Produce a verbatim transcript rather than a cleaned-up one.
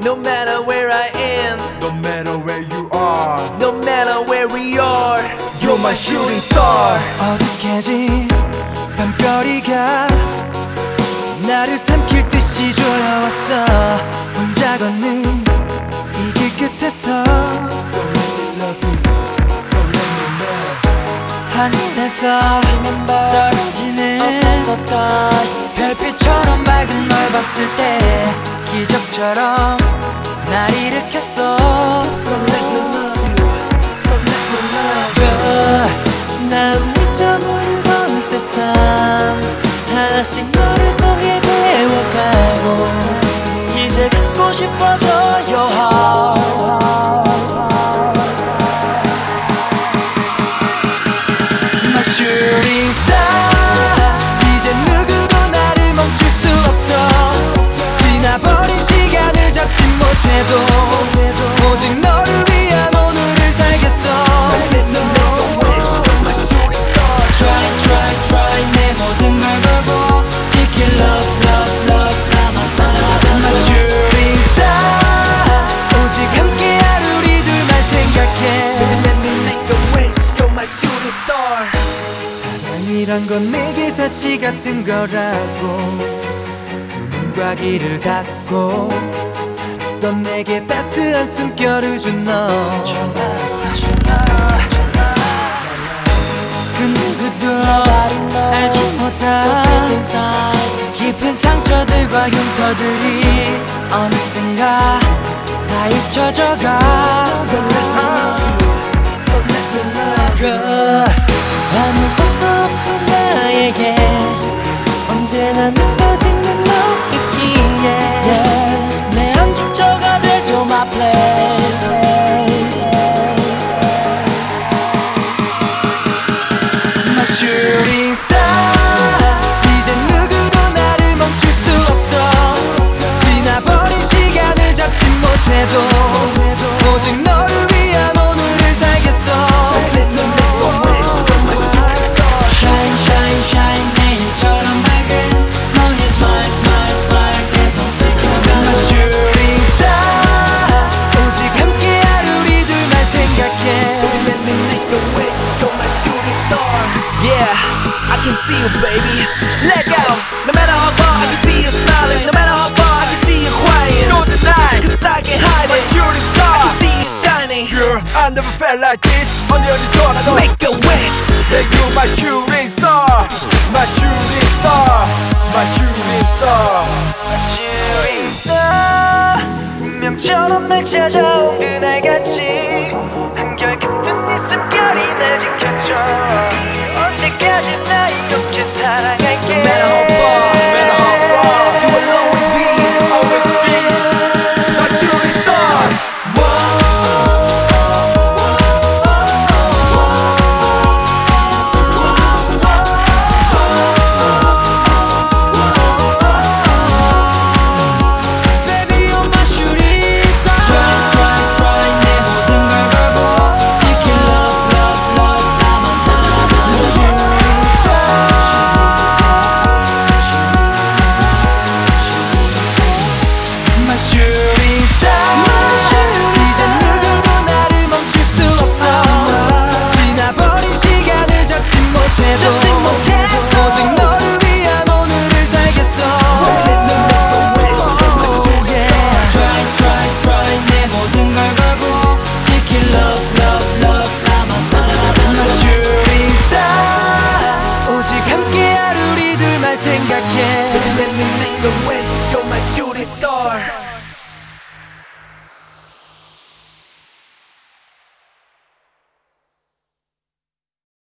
No matter where I am, No matter where you are, no matter where we are, you're my shooting star. 어둑해진 밤거리가 나를 삼킬 듯이 졸아왔어. 혼자 걷는 이 길 끝에서 So let me love you, so let me know. 하늘에서 떨어지는 별빛처럼 맑은 널 봤을 때 기적처럼 날 일으켰어. so let me love you, so let me love you. 난 미처 모르던 세상 하나씩 너를 통해 배워가고 이제 갖고 싶어져 your heart. My shooting star 이제 누구도 나를 멈출 수 없어. 지나버린 시간을 잡지 못해도 오직 너를 위한 오늘을 살겠어. Try try try 내 모든 걸 걸고 지킬 love love love My shooting star 오직 함께할 우리 둘만 생각해. Let me make a wish, you're my shooting star. 사랑이란 건 내게 사치 같은 거라고 두 눈과 귀를 닫고 살았던 내게 따스한 숨결을 준 너. 그 누구도 알지 못한 깊은 상처들과 흉터들이 어느샌가 다 잊혀져가. 그 아무것도 없던 나에게 언제나 미소 짓는 너 있기에 내 안식처가 돼줘 my place. My shooting star 이제 누구도 나를 멈출 수 없어. 지나버린 시간을 잡지 못해도 오직 너를 위한 오늘을 살겠어. Shine shine shine 내일처럼 밝은 너의 smile smile smile 계속 지켜가. My shooting star 오직 함께할 우리 둘만 생각해. Let me make a wish, you're my shooting star. Yeah, I can see you, baby. Let go. No matter how far, I can see you smiling. No matter how far, I can see you crying. Don't deny, cause I can't hide My it. shooting I star. can see you shining. Girl, I never felt like this. 언제 어디서라도 Make a wish. Yeah, you're my shooting star. My shooting star. My shooting star. shooting star 운명처럼 날 찾아온 그날같이 한결같은 네 숨결이 날 지켜줘. 언제까지나 이렇게 사랑할게. No matter how far, no matter how far, you will always be, always be my shooting star. Baby you're my shooting star. Try try try 내 모든 걸 걸고 지킬 love love love My shooting star. My shooting star 이제 누구도 나를 멈출 수 없어. 지나버린 시간을 잡지 못해도 오직 너를 위한 오늘을 살겠어. Yeah. Try try try 내 모든 걸 걸고 지킬 love love love My shooting star 오직 함께할 우리 둘만 생각해. Let me make a wish, you're my shooting star.